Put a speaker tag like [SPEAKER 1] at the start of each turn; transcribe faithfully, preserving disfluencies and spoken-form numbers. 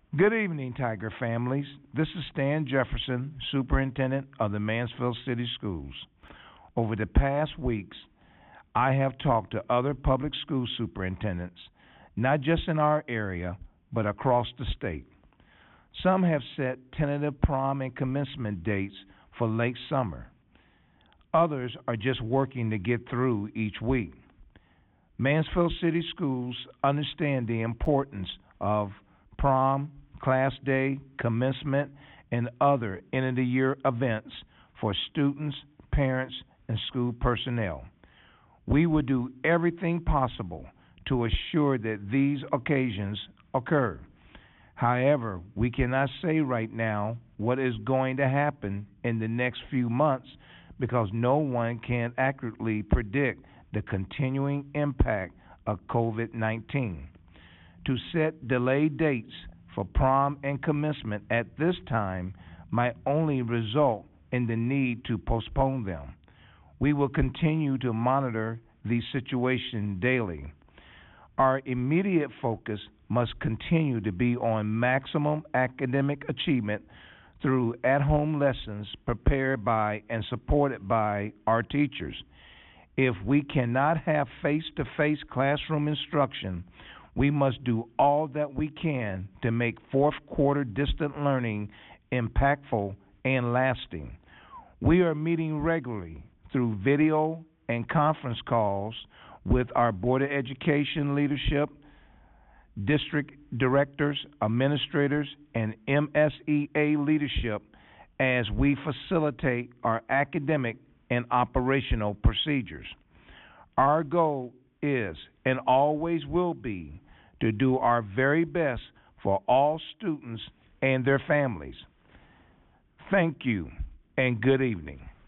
[SPEAKER 1] Good evening, Tiger families. This is Stan Jefferson, Superintendent of the Mansfield City Schools. Over the past weeks, I have talked to other public school superintendents, not just in our area, but across the state. Some have set tentative prom and commencement dates for late summer. Others are just working to get through each week. Mansfield City Schools understand the importance of prom, class day, commencement, and other end-of-the-year events for students, parents, and school personnel. We will do everything possible to assure that these occasions occur. However, we cannot say right now what is going to happen in the next few months because no one can accurately predict the continuing impact of COVID nineteen. To set delayed dates for prom and commencement at this time might only result in the need to postpone them. We will continue to monitor the situation daily. Our immediate focus must continue to be on maximum academic achievement through at-home lessons prepared by and supported by our teachers. If we cannot have face-to-face classroom instruction, we must do all that we can to make fourth quarter distant learning impactful and lasting. We are meeting regularly through video and conference calls with our Board of Education leadership, district directors, administrators, and M S E A leadership as we facilitate our academic and operational procedures. Our goal is and always will be to do our very best for all students and their families. Thank you and good evening.